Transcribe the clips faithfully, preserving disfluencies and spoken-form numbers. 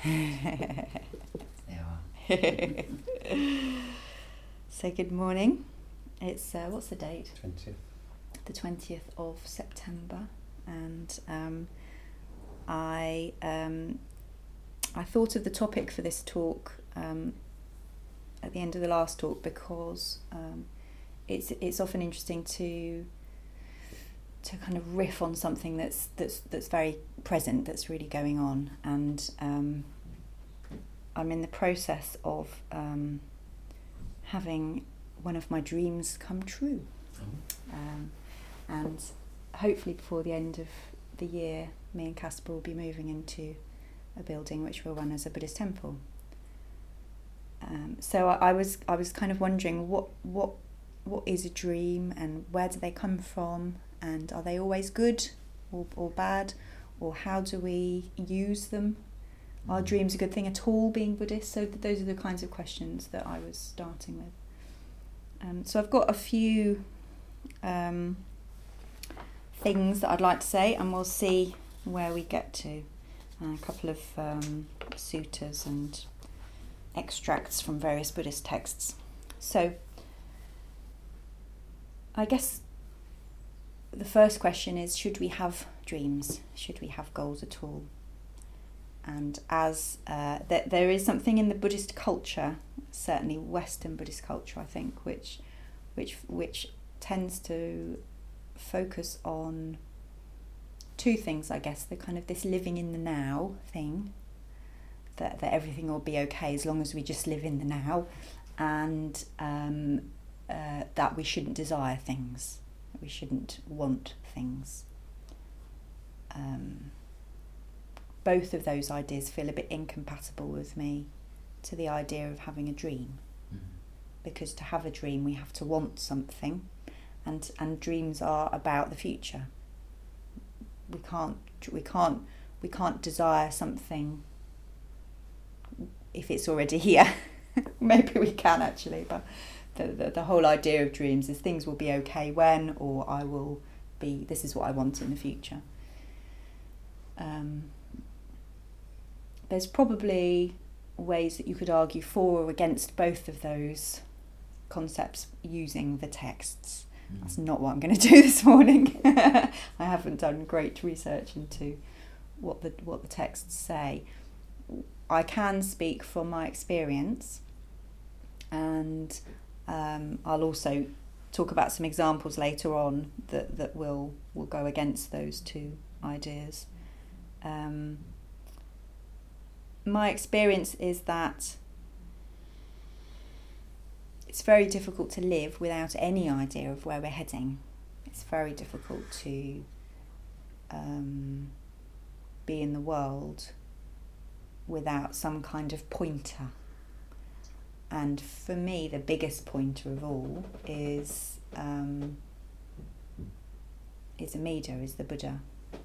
There you are. So good morning. It's uh, what's the date? twentieth. The twentieth of September, and um, I um, I thought of the topic for this talk um, at the end of the last talk because um, it's it's often interesting to to kind of riff on something that's that's that's very present, that's really going on, and um, I'm in the process of um, having one of my dreams come true, um, and hopefully before the end of the year, me and Casper will be moving into a building which will run as a Buddhist temple. Um, so I, I was I was kind of wondering what what what is a dream, and where do they come from, and are they always good or or bad, or how do we use them? Are dreams a good thing at all, being Buddhist? So th- those are the kinds of questions that I was starting with. Um, so I've got a few um, things that I'd like to say, and we'll see where we get to. Uh, a couple of um, suttas and extracts from various Buddhist texts. So I guess the first question is, should we have dreams? Should we have goals at all? And as uh, th- there is something in the Buddhist culture, certainly Western Buddhist culture, I think, which which which tends to focus on two things, I guess. The kind of this living in the now thing, that that everything will be okay as long as we just live in the now, and um, uh, that we shouldn't desire things, we shouldn't want things. Um, both of those ideas feel a bit incompatible with me to the idea of having a dream. Mm-hmm. Because to have a dream we have to want something, and and dreams are about the future. We can't we can't we can't desire something if it's already here. Maybe we can actually, but the, the the whole idea of dreams is things will be okay when, or I will be, this is what I want in the future. Um, there's probably ways that you could argue for or against both of those concepts using the texts. Mm. That's not what I'm going to do this morning. I haven't done great research into what the what the texts say. I can speak from my experience, and um, I'll also talk about some examples later on that, that will will go against those two ideas. Um, my experience is that it's very difficult to live without any idea of where we're heading. It's very difficult to um, be in the world without some kind of pointer. And for me, the biggest pointer of all is um, is Amida, is the Buddha.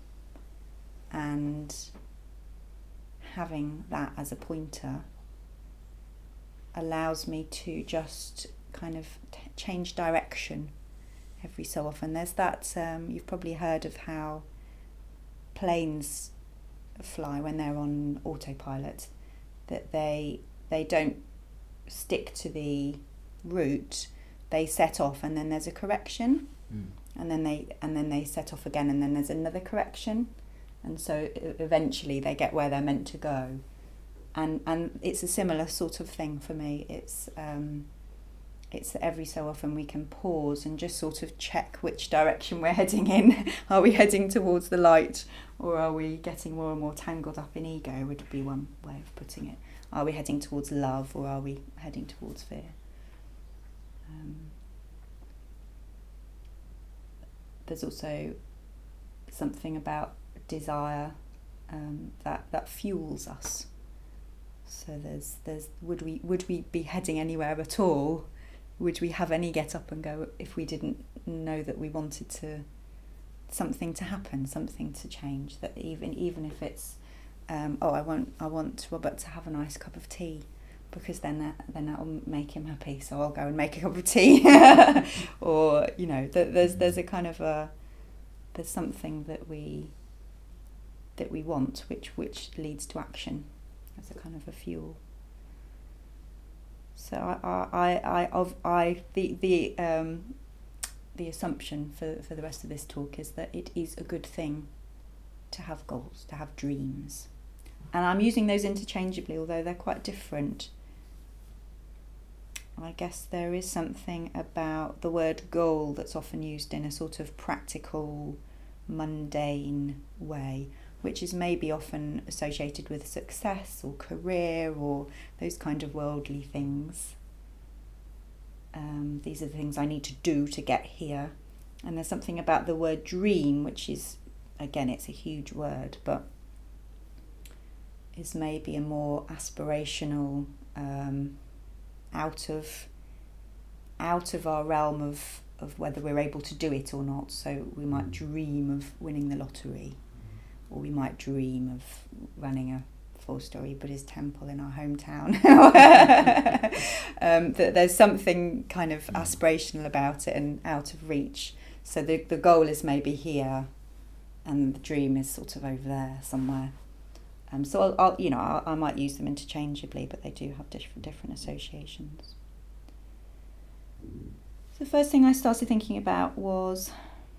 And having that as a pointer allows me to just kind of t- change direction every so often. There's that, um, you've probably heard of how planes fly when they're on autopilot, that they they don't stick to the route, they set off and then there's a correction, mm. and then they and then they set off again and then there's another correction, and so eventually they get where they're meant to go. And and it's a similar sort of thing for me. It's um, it's that every so often we can pause and just sort of check which direction we're heading in. Are we heading towards the light, or are we getting more and more tangled up in ego, would be one way of putting it. Are we heading towards love, or are we heading towards fear? Um, there's also something about desire um, that, that fuels us. So there's there's would we would we be heading anywhere at all? Would we have any get up and go if we didn't know that we wanted to something to happen, something to change? That even even if it's um, oh I want I want Robert to have a nice cup of tea, because then that then that'll make him happy. So I'll go and make a cup of tea. Or you know, th- there's there's a kind of a there's something that we that we want, which which leads to action. as a kind of a fuel. So I I I, I of I the the um, the assumption for, for the rest of this talk is that it is a good thing to have goals, to have dreams. And I'm using those interchangeably, although they're quite different. I guess there is something about the word goal that's often used in a sort of practical, mundane way, which is maybe often associated with success or career or those kind of worldly things. Um, these are the things I need to do to get here. And there's something about the word dream, which is, again, it's a huge word, but is maybe a more aspirational, um, out of out of our realm of, of whether we're able to do it or not. So we might dream of winning the lottery, or we might dream of running a four-storey Buddhist temple in our hometown. um, that there's something kind of aspirational about it and out of reach. So the the goal is maybe here, and the dream is sort of over there somewhere. Um, so I'll, I'll you know I'll, I might use them interchangeably, but they do have different different associations. So the first thing I started thinking about was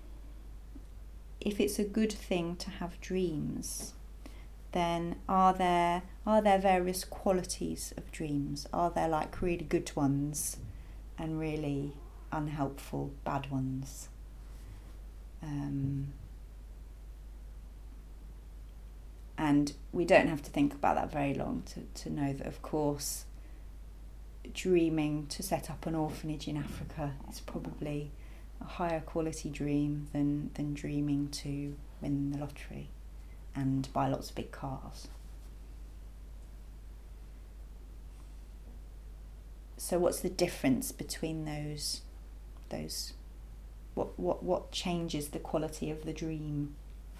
if it's a good thing to have dreams, then are there are there various qualities of dreams? Are there like really good ones and really unhelpful bad ones? Um, and we don't have to think about that very long to, to know that, of course, dreaming to set up an orphanage in Africa is probably a higher quality dream than, than dreaming to win the lottery and buy lots of big cars. So what's the difference between those those what what what changes the quality of the dream?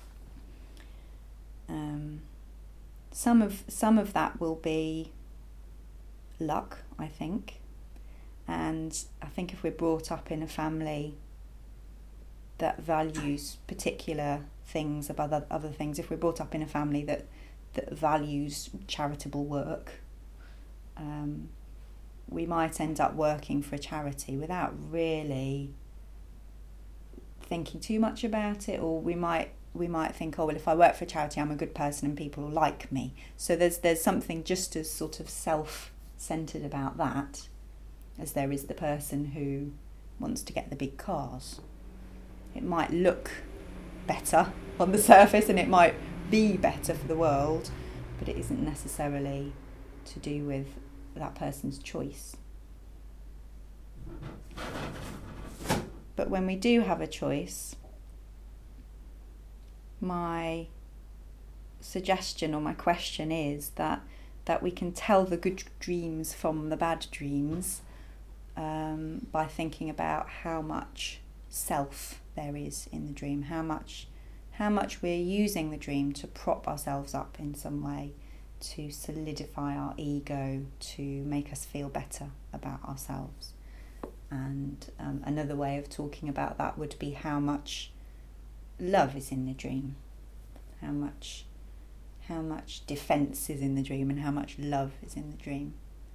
Um, some of some of that will be luck, I think. And I think if we're brought up in a family that values particular things above other, other things, if we're brought up in a family that, that values charitable work, um, we might end up working for a charity without really thinking too much about it, or we might we might think, oh well, if I work for a charity, I'm a good person and people will like me. So there's there's something just as sort of self-centered about that as there is the person who wants to get the big cars. It might look better on the surface and it might be better for the world, but it isn't necessarily to do with that person's choice. But when we do have a choice, my suggestion or my question is that that we can tell the good dreams from the bad dreams um, by thinking about how much self there is in the dream, how much how much we're using the dream to prop ourselves up in some way, to solidify our ego, to make us feel better about ourselves. And um, another way of talking about that would be how much love is in the dream, how much how much defense is in the dream, and how much love is in the dream.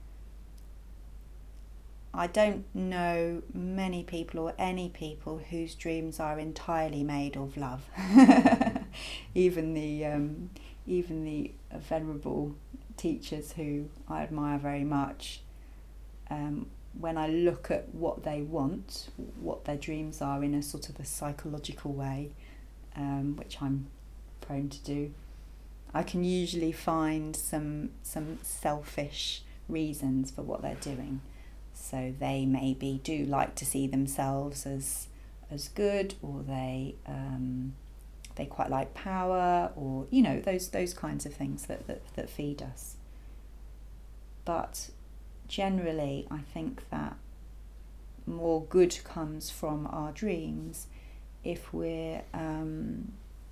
I don't know many people or any people whose dreams are entirely made of love. even the um, even the venerable teachers who I admire very much, um, when I look at what they want, what their dreams are in a sort of a psychological way, um, which I'm prone to do, I can usually find some some selfish reasons for what they're doing. So they maybe do like to see themselves as as good, or they um, they quite like power, or you know those those kinds of things that, that, that feed us. But generally, I think that more good comes from our dreams if we're um,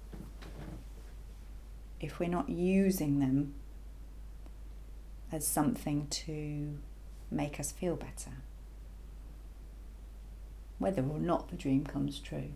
if we're not using them as something to make us feel better, whether or not the dream comes true.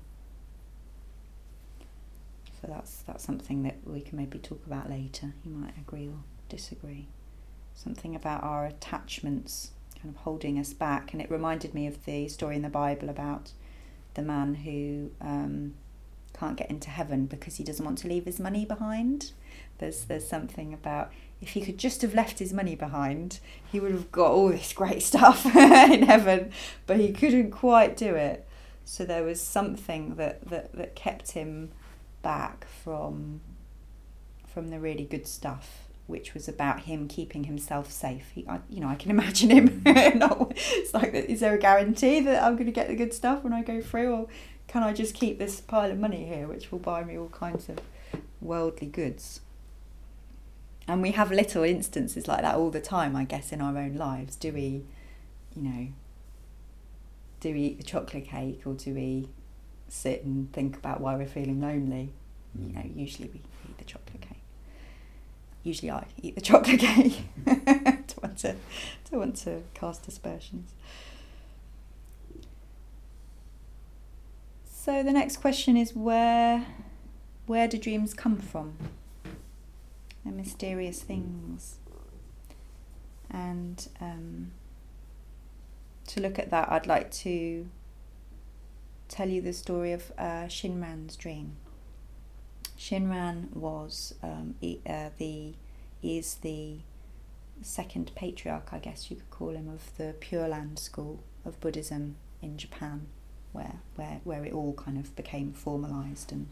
So that's that's something that we can maybe talk about later. You might agree or disagree. Something about our attachments kind of holding us back. And it reminded me of the story in the Bible about the man who um, can't get into heaven because he doesn't want to leave his money behind. There's there's something about if he could just have left his money behind, he would have got all this great stuff in heaven, but he couldn't quite do it. So there was something that, that, that kept him back from from the really good stuff, which was about him keeping himself safe. He, I, you know, I can imagine him. not, it's like, is there a guarantee that I'm going to get the good stuff when I go through, or can I just keep this pile of money here, which will buy me all kinds of worldly goods? And we have little instances like that all the time, I guess, in our own lives. Do we, you know, do we eat the chocolate cake, or do we sit and think about why we're feeling lonely? You know, usually we eat the chocolate cake. Usually I eat the chocolate cake. don't want to, don't want to cast aspersions. So the next question is, where, where do dreams come from? They're mysterious things. And um, to look at that, I'd like to tell you the story of uh, Shinran's dream. Shinran was um, e- uh, the is the second patriarch, I guess you could call him, of the Pure Land school of Buddhism in Japan, where where where it all kind of became formalized. And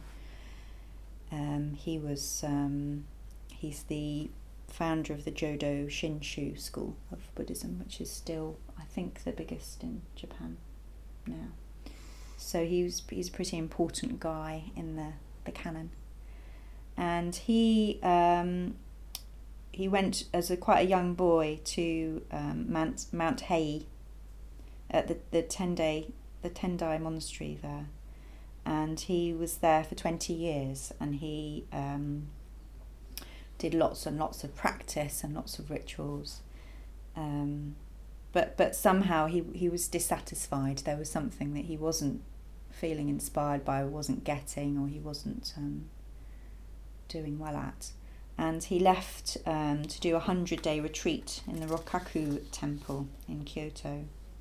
um, he was um, he's the founder of the Jodo Shinshu school of Buddhism, which is still, I think, the biggest in Japan now. So he was he's a pretty important guy in the, the canon. And he um, he went as a quite a young boy to um, Mount Mount Hei at the the Tendai the Tendai monastery there, and he was there for twenty years, and he um, did lots and lots of practice and lots of rituals, um, but but somehow he he was dissatisfied. There was something that he wasn't feeling inspired by, or wasn't getting, or he wasn't um, doing well at, and he left um, to do a hundred day retreat in the Rokkaku temple in Kyoto.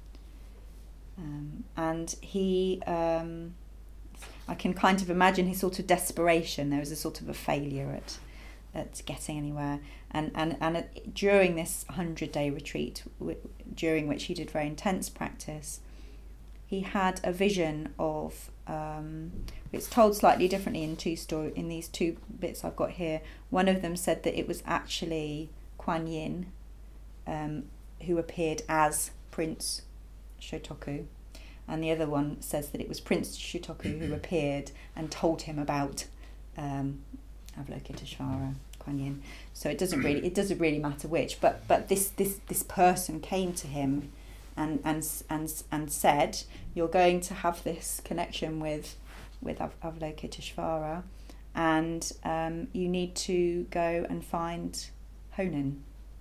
Um, and he, um, I can kind of imagine his sort of desperation. There was a sort of a failure at at getting anywhere, and and and at, during this hundred day retreat, w- during which he did very intense practice, he had a vision of. Um, it's told slightly differently in two story in these two bits I've got here. One of them said that it was actually Kuan Yin, um, who appeared as Prince Shotoku, and the other one says that it was Prince Shotoku who appeared and told him about um, Avalokiteshvara, Kuan Yin. So it doesn't really it doesn't really matter which, but but this this this person came to him. And, and and and said, you're going to have this connection with with Av- Avalokiteshvara, and um, you need to go and find Honen,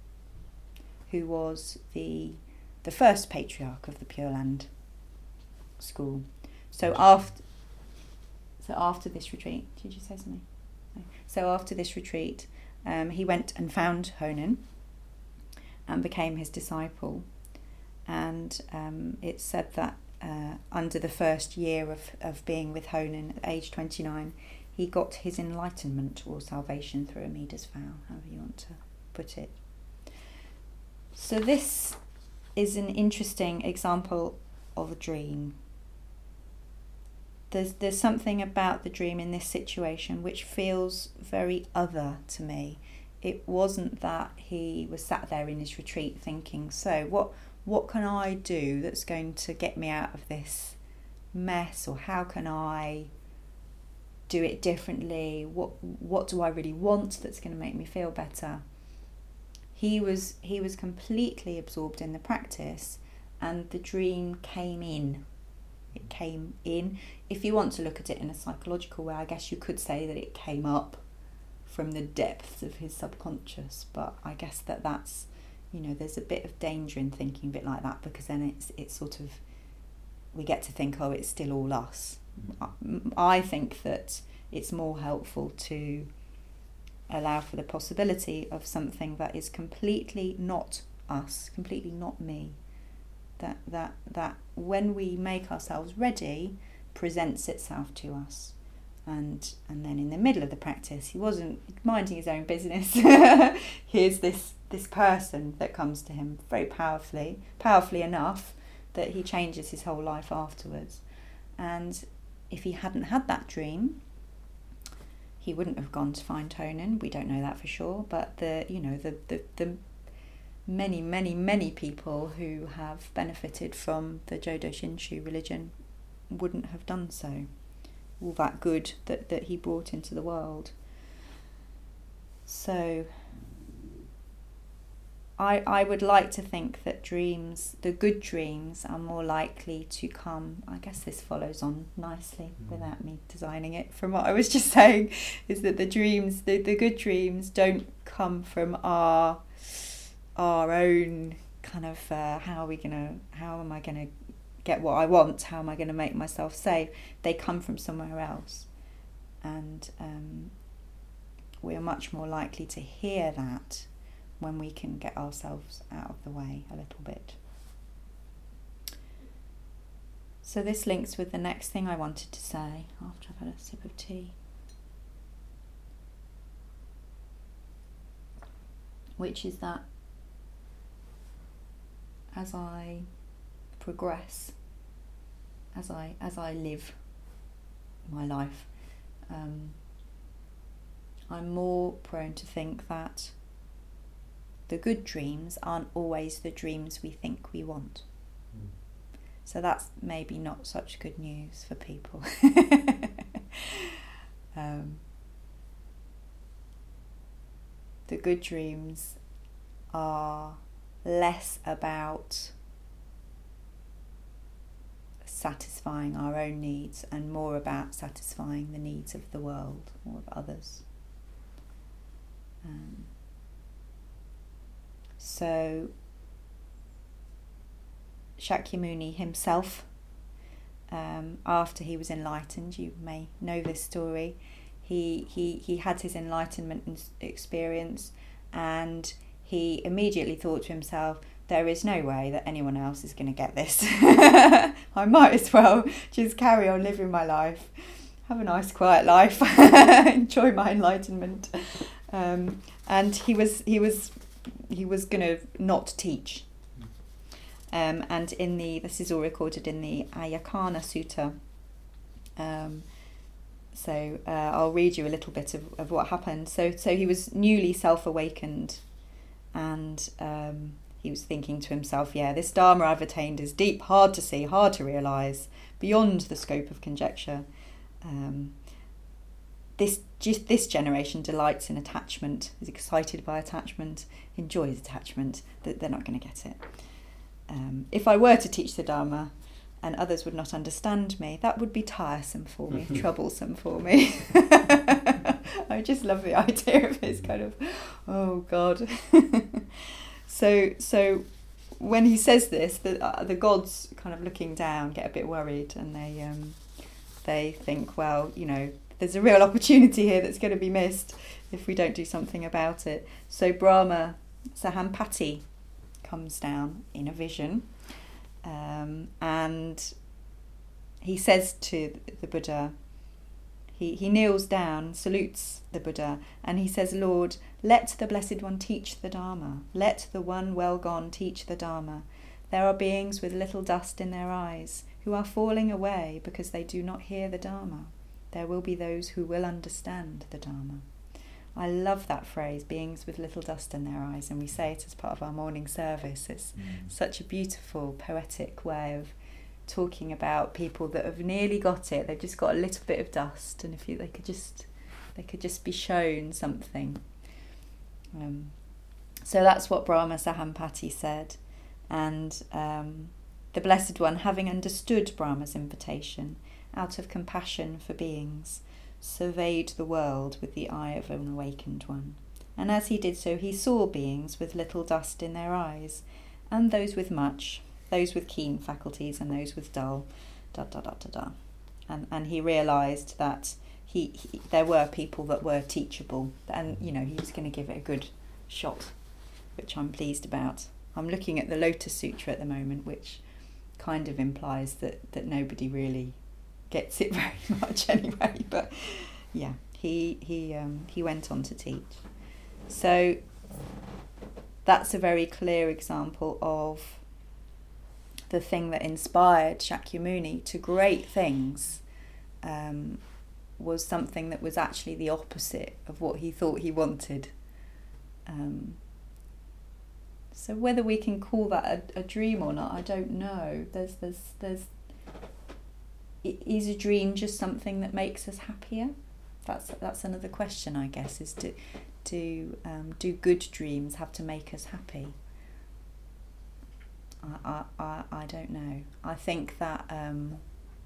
who was the the first patriarch of the Pure Land school. So after so after this retreat, did you say something? No. So after this retreat, um, he went and found Honen and became his disciple. And um, it said that uh, under the first year of, of being with Honen at age twenty-nine, he got his enlightenment or salvation through Amida's vow, however you want to put it. So this is an interesting example of a dream. There's there's something about the dream in this situation which feels very other to me. It wasn't that he was sat there in his retreat thinking, so what what can I do that's going to get me out of this mess, or how can I do it differently? What what do I really want that's going to make me feel better? He was he was completely absorbed in the practice, and the dream came in. It came in. If you want to look at it in a psychological way, I guess you could say that it came up from the depths of his subconscious. But I guess that that's, you know, there's a bit of danger in thinking a bit like that, because then it's it's sort of, we get to think, oh, it's still all us. I think that it's more helpful to allow for the possibility of something that is completely not us, completely not me. That that that when we make ourselves ready, presents itself to us. And and then in the middle of the practice, he wasn't minding his own business. Here's this this person that comes to him very powerfully, powerfully enough that he changes his whole life afterwards. And if he hadn't had that dream, he wouldn't have gone to find Tonin. We don't know that for sure, but the you know the the, the many many many people who have benefited from the Jodo Shinshu religion wouldn't have done so. All that good that, that he brought into the world. So I I would like to think that dreams, the good dreams, are more likely to come. I guess this follows on nicely without me designing it from what I was just saying, is that the dreams, the, the good dreams don't come from our our own kind of uh, how are we gonna how am I gonna get what I want, how am I going to make myself safe? They come from somewhere else. And um, we are much more likely to hear that when we can get ourselves out of the way a little bit. So this links with the next thing I wanted to say after I've had a sip of tea. Which is that as I progress, as I as I live my life, um, I'm more prone to think that the good dreams aren't always the dreams we think we want. Mm. So that's maybe not such good news for people. um, the good dreams are less about satisfying our own needs and more about satisfying the needs of the world or of others. Um, so Shakyamuni himself, um, after he was enlightened, you may know this story, he, he, he had his enlightenment experience, and he immediately thought to himself, there is no way that anyone else is going to get this. I might as well just carry on living my life, have a nice quiet life, enjoy my enlightenment. Um, and he was he was he was going to not teach. Um, and in the this is all recorded in the Ayakana Sutta. Um, so uh, I'll read you a little bit of, of what happened. So so he was newly self-awakened, and um, he was thinking to himself, yeah, this Dharma I've attained is deep, hard to see, hard to realise, beyond the scope of conjecture. Um, this just this generation delights in attachment, is excited by attachment, enjoys attachment, that they're not going to get it. Um, if I were to teach the Dharma and others would not understand me, that would be tiresome for me, troublesome for me. I just love the idea of this kind of, oh God. So, so when he says this, the uh, the gods kind of looking down get a bit worried, and they um, they think, well, you know, there's a real opportunity here that's going to be missed if we don't do something about it. So Brahma Sahampati comes down in a vision, um, and he says to the Buddha, he, he kneels down, salutes the Buddha, and he says, Lord, let the Blessed One teach the Dharma. Let the one well gone teach the Dharma. There are beings with little dust in their eyes who are falling away because they do not hear the Dharma. There will be those who will understand the Dharma. I love that phrase, beings with little dust in their eyes, and we say it as part of our morning service. It's mm. such a beautiful, poetic way of talking about people that have nearly got it. They've just got a little bit of dust, and if you, they could just, they could just be shown something. Um, so that's what Brahma Sahampati said, and um, the Blessed One, having understood Brahma's invitation, out of compassion for beings, surveyed the world with the eye of an awakened one. And as he did so, he saw beings with little dust in their eyes, and those with much, those with keen faculties and those with dull, da da da da da. And, and he realised that he, he there were people that were teachable, and you know he was going to give it a good shot, which I'm pleased about. I'm looking at the Lotus Sutra at the moment, which kind of implies that, that nobody really gets it very much anyway. But yeah, he he um, he went on to teach. So that's a very clear example of the thing that inspired Shakyamuni to great things. Um, was something that was actually the opposite of what he thought he wanted. Um, so whether we can call that a, a dream or not, I don't know. There's, there's, there's. Is a dream just something that makes us happier? That's that's another question, I guess. Is to, to um, do good dreams have to make us happy? I I I, I don't know. I think that. Um,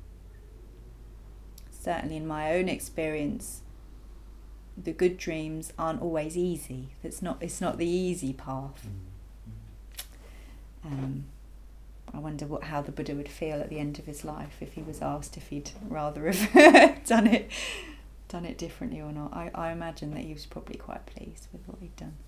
Certainly in my own experience, the good dreams aren't always easy. It's not it's not the easy path. Um, I wonder what how the Buddha would feel at the end of his life if he was asked if he'd rather have done it done it differently or not. I, I imagine that he was probably quite pleased with what he'd done.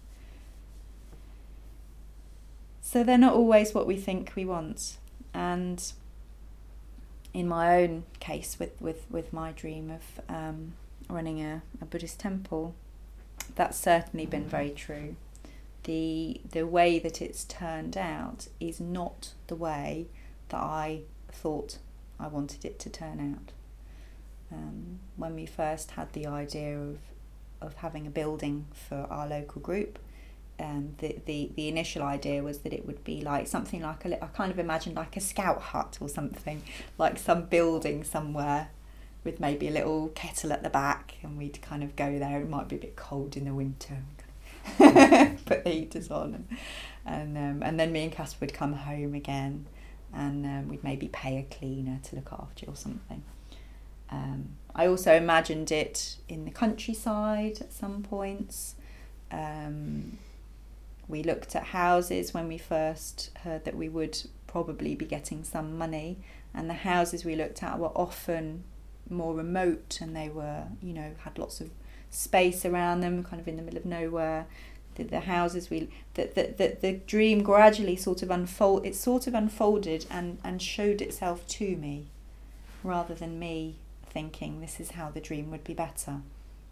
So they're not always what we think we want. And in my own case, with, with, with my dream of um, running a, a Buddhist temple, that's certainly been very true. The the way that it's turned out is not the way that I thought I wanted it to turn out. Um, when we first had the idea of of having a building for our local group, Um, the, the, the initial idea was that it would be like something like a, I kind of imagined like a scout hut or something, like some building somewhere with maybe a little kettle at the back, and we'd kind of go there. It might be a bit cold in the winter, and put the heaters on, and and, um, and then me and Casper would come home again, and um, we'd maybe pay a cleaner to look after it or something. Um, I also imagined it in the countryside at some points. Um, We looked at houses when we first heard that we would probably be getting some money, and the houses we looked at were often more remote, and they were, you know, had lots of space around them, kind of in the middle of nowhere. The, the houses we, the, the, the, the dream gradually sort of unfold, it sort of unfolded and, and showed itself to me, rather than me thinking this is how the dream would be better.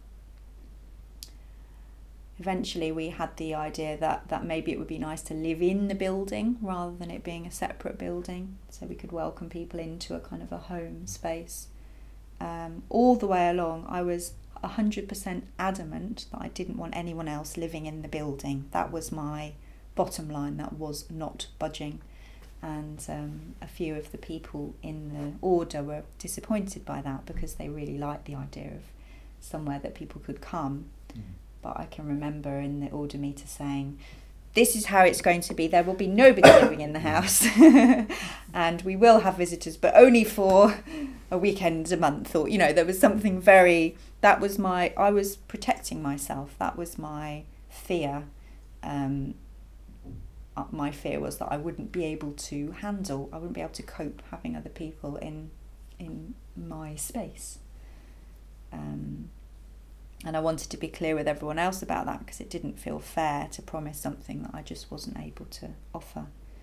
Eventually we had the idea that, that maybe it would be nice to live in the building rather than it being a separate building, so we could welcome people into a kind of a home space. Um, all the way along I was one hundred percent adamant that I didn't want anyone else living in the building. That was my bottom line, that was not budging. And um, a few of the people in the order were disappointed by that, because they really liked the idea of somewhere that people could come. Mm. But I can remember in the order meter saying, this is how it's going to be. There will be nobody living in the house. And we will have visitors, but only for a weekend a month. Or, you know, there was something very, that was my, I was protecting myself. That was my fear. Um, my fear was that I wouldn't be able to handle, I wouldn't be able to cope having other people in, in my space. Um, And I wanted to be clear with everyone else about that, because it didn't feel fair to promise something that I just wasn't able to offer.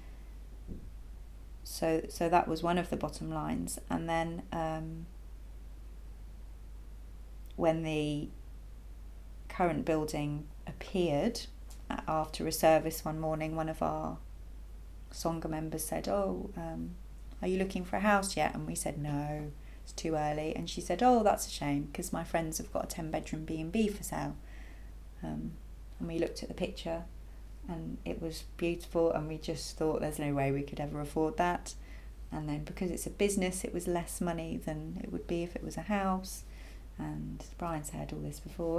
So so that was one of the bottom lines. And then um, when the current building appeared after a service one morning, one of our Sangha members said, oh, um, are you looking for a house yet? And we said, no. It's too early. And she said, oh, that's a shame, because my friends have got a ten bedroom B and B for sale. Um, and we looked at the picture and it was beautiful, and we just thought there's no way we could ever afford that. And then because it's a business, it was less money than it would be if it was a house. And Brian's heard all this before.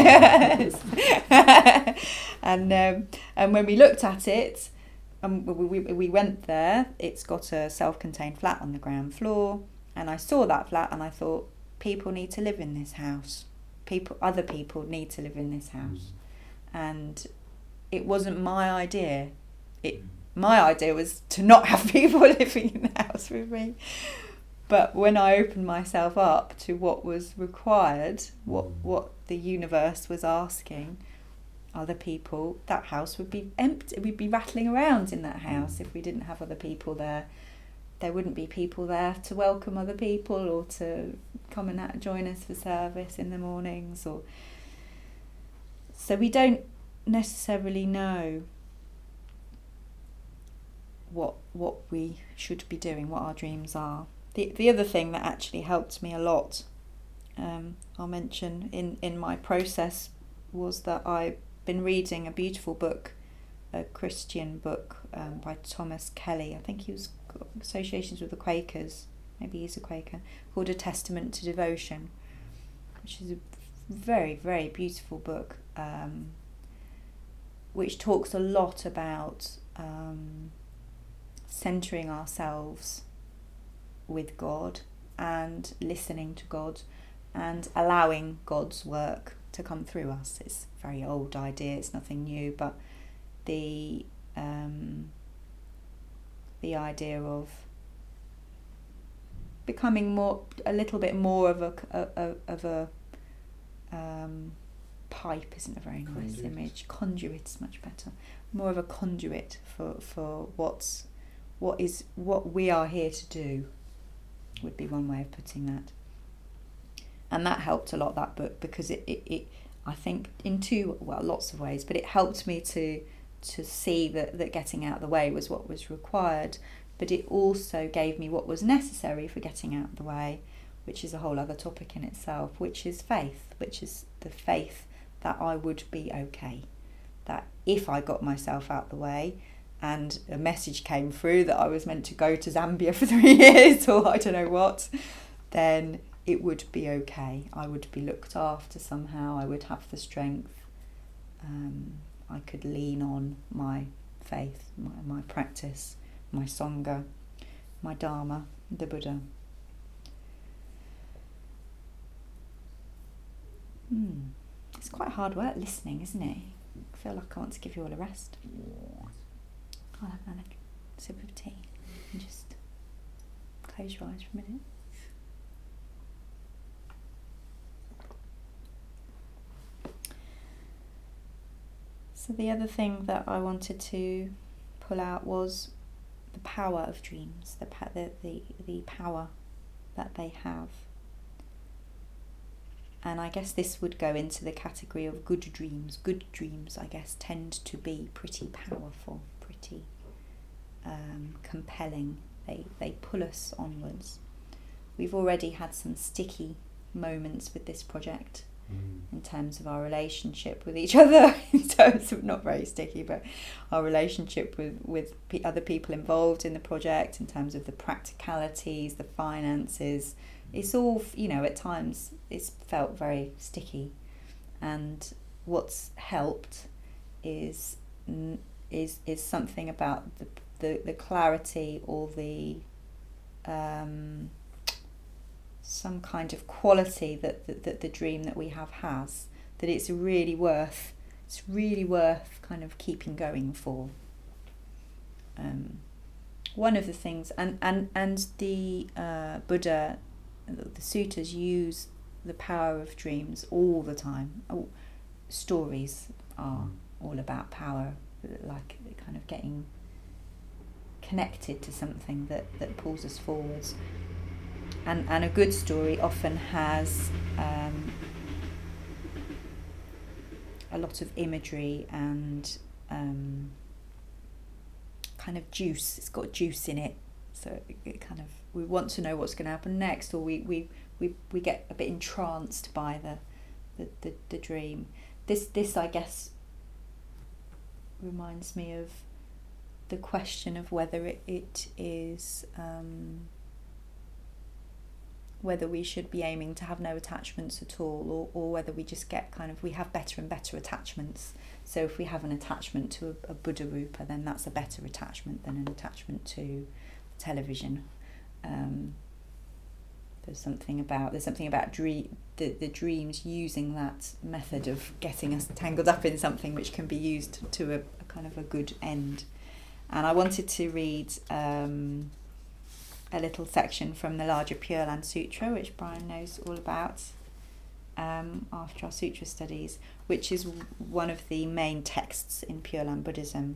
and um, and when we looked at it, um, we, we, we went there, it's got a self-contained flat on the ground floor. And I saw that flat and I thought, people need to live in this house. People, other people need to live in this house. Mm. And it wasn't my idea. It, my idea was to not have people living in the house with me. but when I opened myself up to what was required, what what the universe was asking other people, that house would be empty. We'd be rattling around in that house if we didn't have other people there. There wouldn't be people there to welcome other people or to come and join us for service in the mornings. Or so we don't necessarily know what what we should be doing, what our dreams are. The the other thing that actually helped me a lot, um, I'll mention in, in my process, was that I've been reading a beautiful book, a Christian book um, by Thomas Kelly. I think he was got associations with the Quakers, maybe he's a Quaker, called A Testament to Devotion, which is a very, very beautiful book, um, which talks a lot about um, centering ourselves with God and listening to God and allowing God's work to come through us. It's a very old idea, it's nothing new, but the um, the idea of becoming more, a little bit more of a, a, a of a um, pipe isn't a very nice conduit. image. Conduit's much better. More of a conduit for for what's what is what we are here to do, would be one way of putting that. And that helped a lot, that book, because it, it, it I think in two, well, lots of ways, but it helped me to to see that, that getting out of the way was what was required, but it also gave me what was necessary for getting out of the way, which is a whole other topic in itself, which is faith, which is the faith that I would be okay, that if I got myself out of the way and a message came through that I was meant to go to Zambia for three years or I don't know what, then it would be okay. I would be looked after somehow. I would have the strength. Um, I could lean on my faith, my, my practice, my Sangha, my Dharma, the Buddha. Hmm. It's quite hard work listening, isn't it? I feel like I want to give you all a rest. I'll have another sip of tea and just close your eyes for a minute. So the other thing that I wanted to pull out was the power of dreams, the pa- the, the the power that they have. And I guess this would go into the category of good dreams. Good dreams, I guess, tend to be pretty powerful, pretty um, compelling. They they pull us onwards. We've already had some sticky moments with this project. In terms of our relationship with each other, in terms of, not very sticky, but our relationship with, with p- other people involved in the project, in terms of the practicalities, the finances. It's all, you know, at times it's felt very sticky. And what's helped is is is something about the the, the clarity or the um some kind of quality that, that that the dream that we have has, that it's really worth it's really worth kind of keeping going for. Um, one of the things, and and and the uh, Buddha, the suttas use the power of dreams all the time. Oh, stories are all about power, like kind of getting connected to something that, that pulls us forwards. And and a good story often has um, a lot of imagery and um, kind of juice. It's got juice in it, so it, it kind of, we want to know what's going to happen next, or we, we, we, we get a bit entranced by the the, the, the dream. This this I guess reminds me of the question of whether it, it is. Um, whether we should be aiming to have no attachments at all, or, or whether we just get kind of, we have better and better attachments. So if we have an attachment to a, a Buddha Rupa, then that's a better attachment than an attachment to television. Um, there's something about there's something about dream, the, the dreams using that method of getting us tangled up in something which can be used to a, a kind of a good end. And I wanted to read um, a little section from the larger Pure Land Sutra, which Brian knows all about, um, after our sutra studies, which is one of the main texts in Pure Land Buddhism.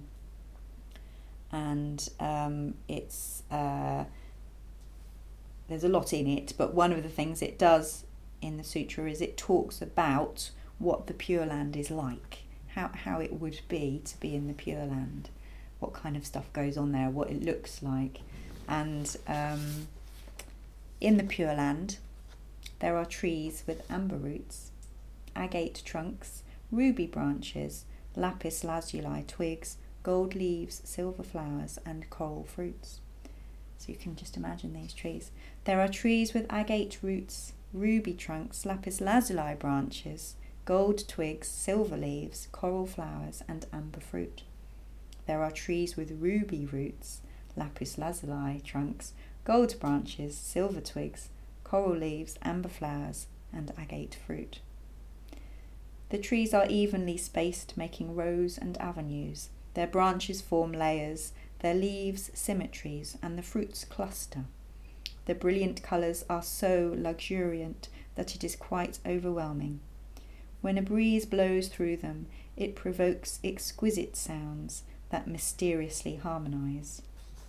And um, it's uh, there's a lot in it, but one of the things it does in the sutra is it talks about what the Pure Land is like, how how it would be to be in the Pure Land, what kind of stuff goes on there, what it looks like. And um, in the Pure Land, there are trees with amber roots, agate trunks, ruby branches, lapis lazuli twigs, gold leaves, silver flowers, and coral fruits. So you can just imagine these trees. There are trees with agate roots, ruby trunks, lapis lazuli branches, gold twigs, silver leaves, coral flowers, and amber fruit. There are trees with ruby roots, lapis lazuli trunks, gold branches, silver twigs, coral leaves, amber flowers, and agate fruit. The trees are evenly spaced, making rows and avenues. Their branches form layers, their leaves symmetries, and the fruits cluster. The brilliant colours are so luxuriant that it is quite overwhelming. When a breeze blows through them, it provokes exquisite sounds that mysteriously harmonise.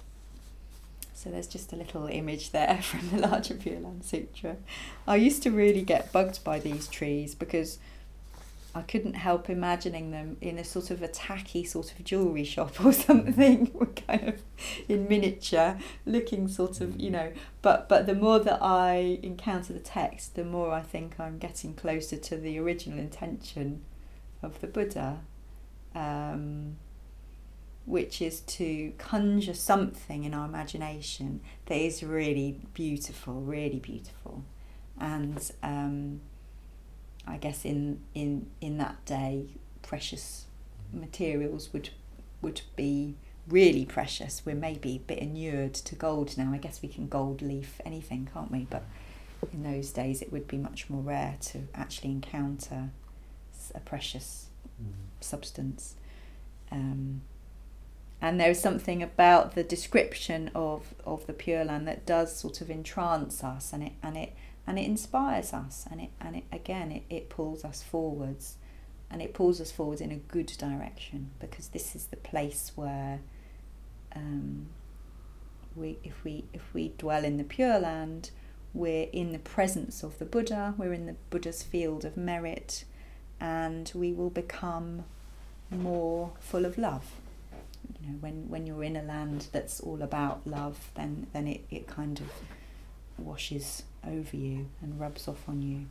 So there's just a little image there from the larger Pure Land Sutra. I used to really get bugged by these trees because I couldn't help imagining them in a sort of a tacky sort of jewellery shop or something, kind of in miniature, looking sort of, you know. But but the more that I encounter the text, the more I think I'm getting closer to the original intention of the Buddha, um, which is to conjure something in our imagination that is really beautiful, really beautiful. And um, I guess in, in in that day, precious materials would would be really precious. We're maybe a bit inured to gold now. I guess we can gold leaf anything, can't we? But in those days, it would be much more rare to actually encounter a precious mm. substance. Um, and there's something about the description of, of the Pure Land that does sort of entrance us, and it and it and it inspires us, and it and it again it, it pulls us forwards, and it pulls us forwards in a good direction, because this is the place where um, we if we if we dwell in the Pure Land, we're in the presence of the Buddha, we're in the Buddha's field of merit, and we will become more full of love. You know, when, when you're in a land that's all about love, then, then it, it kind of washes over you and rubs off on you.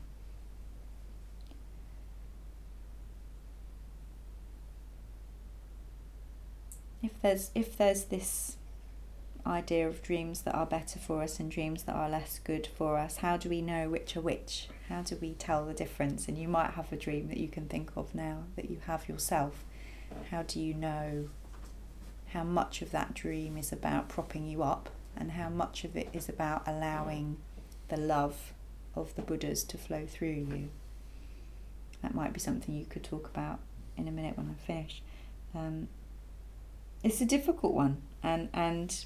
If there's if there's this idea of dreams that are better for us and dreams that are less good for us, how do we know which are which? How do we tell the difference? And you might have a dream that you can think of now that you have yourself. How do you know how much of that dream is about propping you up and how much of it is about allowing the love of the Buddhas to flow through you? That might be something you could talk about in a minute when I finish. Um, it's a difficult one, and and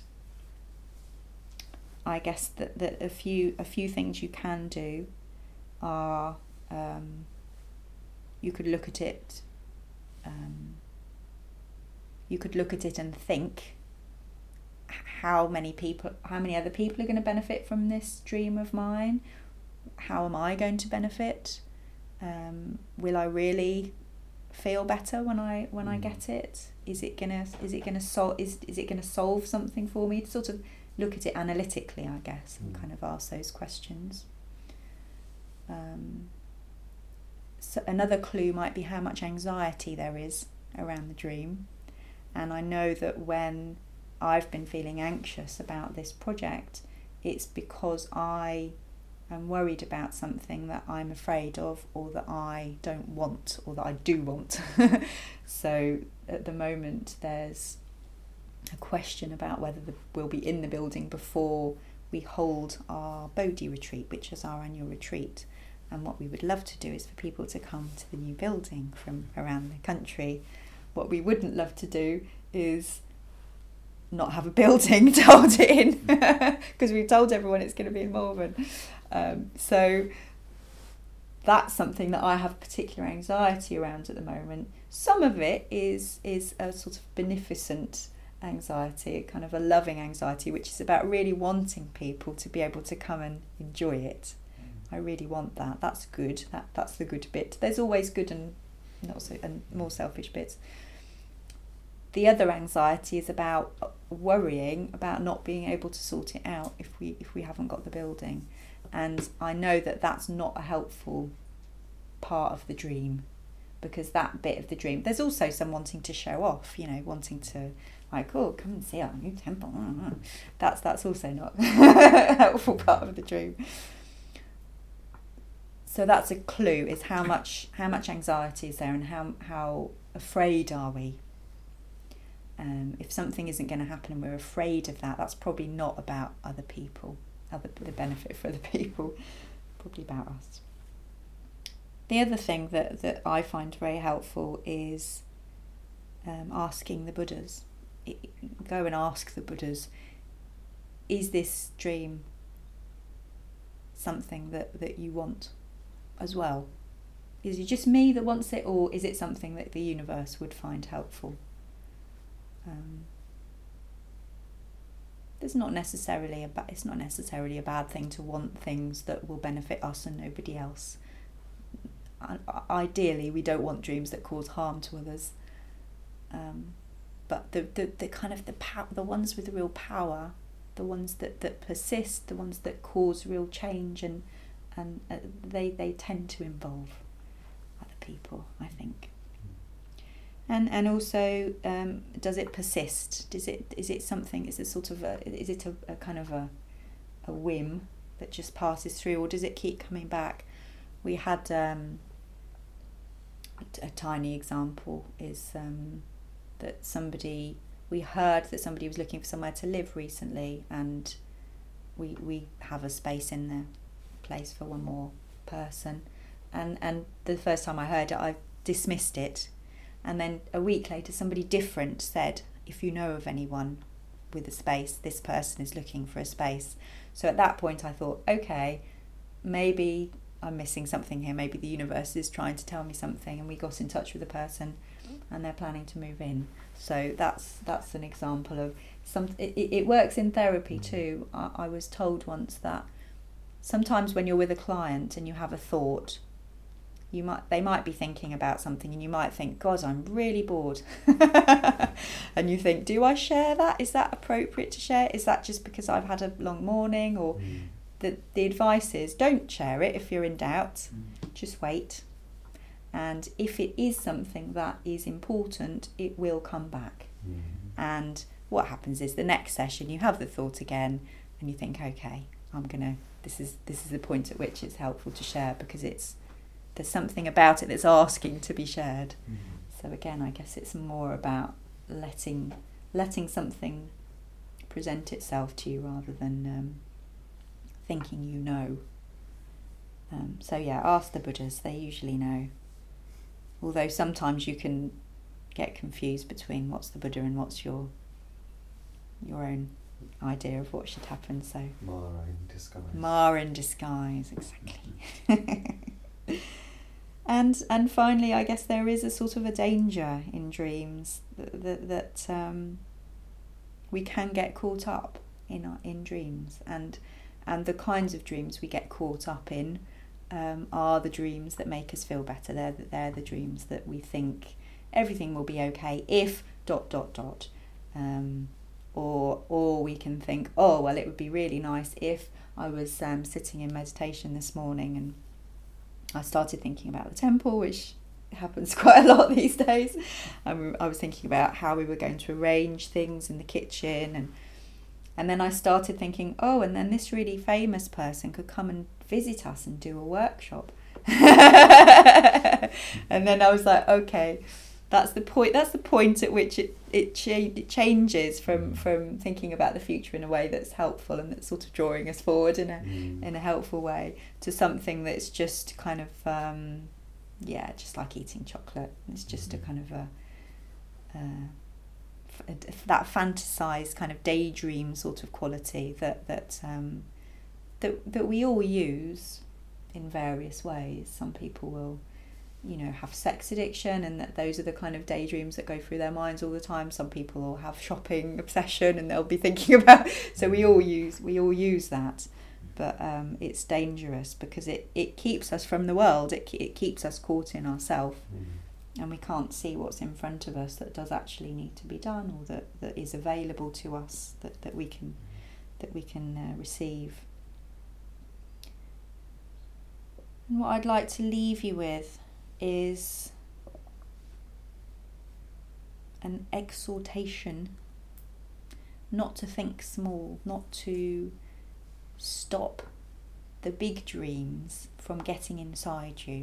I guess that, that a few a few things you can do are um, you could look at it um, you could look at it and think, how many people how many other people are going to benefit from this dream of mine? How am I going to benefit? Um, will I really feel better when I when I get it? Is it gonna is it gonna sol- is is it gonna solve something for me? To sort of look at it analytically, I guess, and kind of ask those questions. Um, so another clue might be how much anxiety there is around the dream. And I know that when I've been feeling anxious about this project, it's because I am worried about something that I'm afraid of, or that I don't want, or that I do want. So at the moment there's a question about whether the, we'll be in the building before we hold our Bodhi retreat, which is our annual retreat. And what we would love to do is for people to come to the new building from around the country. What we wouldn't love to do is not have a building to hold it in, because we've told everyone it's going to be in Malvern. Um, so that's something that I have particular anxiety around at the moment. Some of it is is a sort of beneficent anxiety, kind of a loving anxiety, which is about really wanting people to be able to come and enjoy it. I really want that. That's good. That that's the good bit. There's always good and not so and more selfish bits. The other anxiety is about worrying about not being able to sort it out if we if we haven't got the building. And I know that that's not a helpful part of the dream, because that bit of the dream, there's also some wanting to show off, you know, wanting to, like, oh, come and see our new temple. That's that's also not a helpful part of the dream. So that's a clue, is how much how much anxiety is there, and how how afraid are we. Um, if something isn't going to happen and we're afraid of that, that's probably not about other people, other the benefit for other people, probably about us. The other thing that, that I find very helpful is um, asking the Buddhas. It, go and ask the Buddhas, is this dream something that, that you want as well? Is it just me that wants it, or is it something that the universe would find helpful? Um, there's not necessarily a ba- it's not necessarily a bad thing to want things that will benefit us and nobody else. I, ideally, we don't want dreams that cause harm to others. Um, but the, the, the kind of the pow- the ones with the real power, the ones that, that persist, the ones that cause real change, and and uh, they they tend to involve other people, I think. And and also, um, does it persist? Does it is it something? Is it sort of a is it a, a kind of a a whim that just passes through, or does it keep coming back? We had um, a, a tiny example is um, that somebody we heard that somebody was looking for somewhere to live recently, and we we have a space in the place for one more person, and and the first time I heard it, I dismissed it. And then a week later, somebody different said, if you know of anyone with a space, this person is looking for a space. So at that point I thought, okay, maybe I'm missing something here. Maybe the universe is trying to tell me something. And we got in touch with the person and they're planning to move in. So that's that's an example of some. It, it works in therapy too. I, I was told once that sometimes when you're with a client and you have a thought, You might they might be thinking about something, and you might think, God, I'm really bored. And you think, do I share that? Is that appropriate to share? Is that just because I've had a long morning? Or mm. the the advice is, don't share it if you're in doubt. Mm. Just wait. And if it is something that is important, it will come back. Mm. And what happens is the next session you have the thought again, and you think, okay, I'm gonna. This is this is the point at which it's helpful to share, because it's. There's something about it that's asking to be shared. Mm-hmm. So again, I guess it's more about letting letting something present itself to you rather than um, thinking you know. Um, so yeah, ask the Buddhas, they usually know. Although sometimes you can get confused between what's the Buddha and what's your your own idea of what should happen. So Mara in disguise. Mara in disguise, exactly. And and finally, I guess there is a sort of a danger in dreams that that, that um, we can get caught up in our, in dreams, and and the kinds of dreams we get caught up in um, are the dreams that make us feel better. They're they're the dreams that we think everything will be okay if dot dot dot, um, or or we can think, oh well, it would be really nice if I was um, sitting in meditation this morning and I started thinking about the temple, which happens quite a lot these days. Um, I was thinking about how we were going to arrange things in the kitchen, and and then I started thinking, oh, and then this really famous person could come and visit us and do a workshop. And then I was like, okay, that's the point. That's the point at which it it, cha- it changes from, from thinking about the future in a way that's helpful and that's sort of drawing us forward in a mm. in a helpful way, to something that's just kind of um, yeah, just like eating chocolate. It's just mm. a kind of a uh, that fantasized kind of daydream sort of quality that that um, that that we all use in various ways. Some people will, you know, have sex addiction, and that those are the kind of daydreams that go through their minds all the time. Some people will have shopping obsession, and they'll be thinking about. So we all use we all use that, but um, it's dangerous because it, it keeps us from the world. It it keeps us caught in ourselves, mm-hmm. and we can't see what's in front of us that does actually need to be done, or that, that is available to us that, that we can that we can uh, receive. And what I'd like to leave you with is an exhortation not to think small, not to stop the big dreams from getting inside you.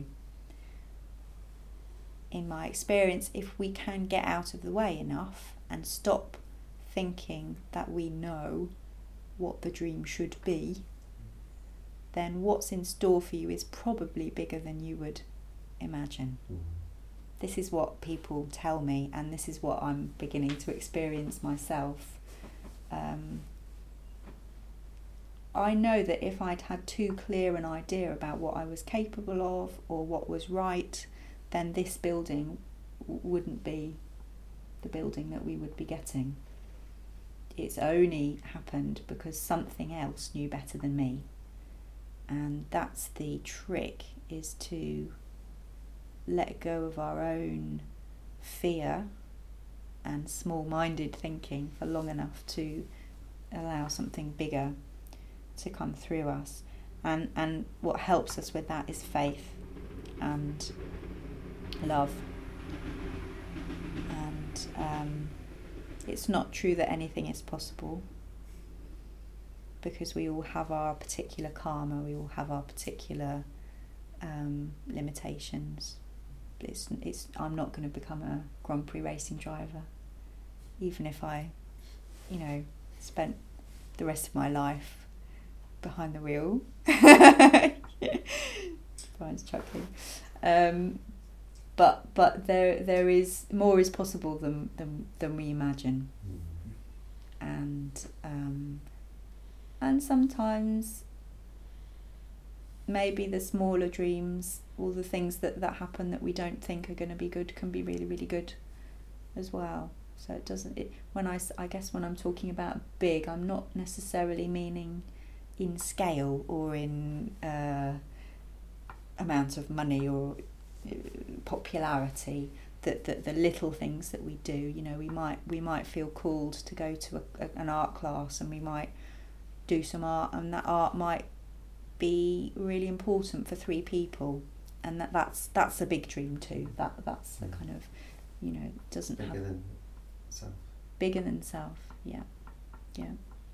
In my experience, if we can get out of the way enough and stop thinking that we know what the dream should be, then what's in store for you is probably bigger than you would imagine. Mm. This is what people tell me, and this is what I'm beginning to experience myself. Um, I know that if I'd had too clear an idea about what I was capable of or what was right, then this building w- wouldn't be the building that we would be getting. It's only happened because something else knew better than me. And that's the trick, is to let go of our own fear and small-minded thinking for long enough to allow something bigger to come through us. And and what helps us with that is faith and love. And um, it's not true that anything is possible, because we all have our particular karma, we all have our particular um, limitations. It's, it's, I'm not going to become a Grand Prix racing driver, even if I, you know, spent the rest of my life behind the wheel. Brian's chuckling. Um, but but there there is more is possible than than, than we imagine, and um, and sometimes maybe the smaller dreams, all the things that, that happen that we don't think are going to be good, can be really, really good as well. So it doesn't, it, when I, I guess when I'm talking about big, I'm not necessarily meaning in scale or in uh, amount of money or uh, popularity. That, that the little things that we do, you know, we might we might feel called to go to a, a, an art class, and we might do some art, and that art might be really important for three people, and that that's that's a big dream too. That that's the kind of, you know, doesn't bigger have than self. Bigger than self, yeah, yeah.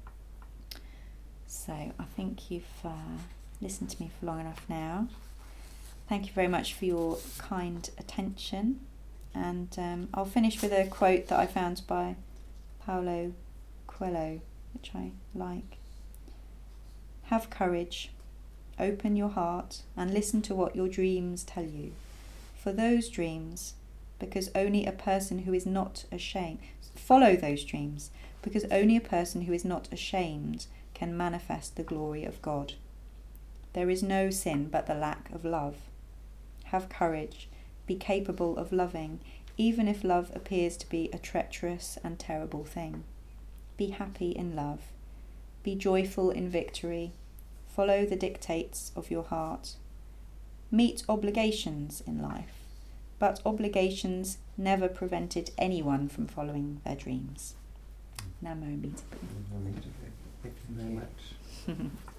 So I think you've uh, listened to me for long enough now. Thank you very much for your kind attention, and um, I'll finish with a quote that I found by Paulo Coelho, which I like. Have courage. Open your heart and listen to what your dreams tell you. For those dreams, because only a person who is not ashamed, follow those dreams, because only a person who is not ashamed can manifest the glory of God. There is no sin but the lack of love. Have courage, be capable of loving, even if love appears to be a treacherous and terrible thing. Be happy in love. Be joyful in victory. Follow the dictates of your heart. Meet obligations in life, but obligations never prevented anyone from following their dreams. Namo Meetable. Thank you very much.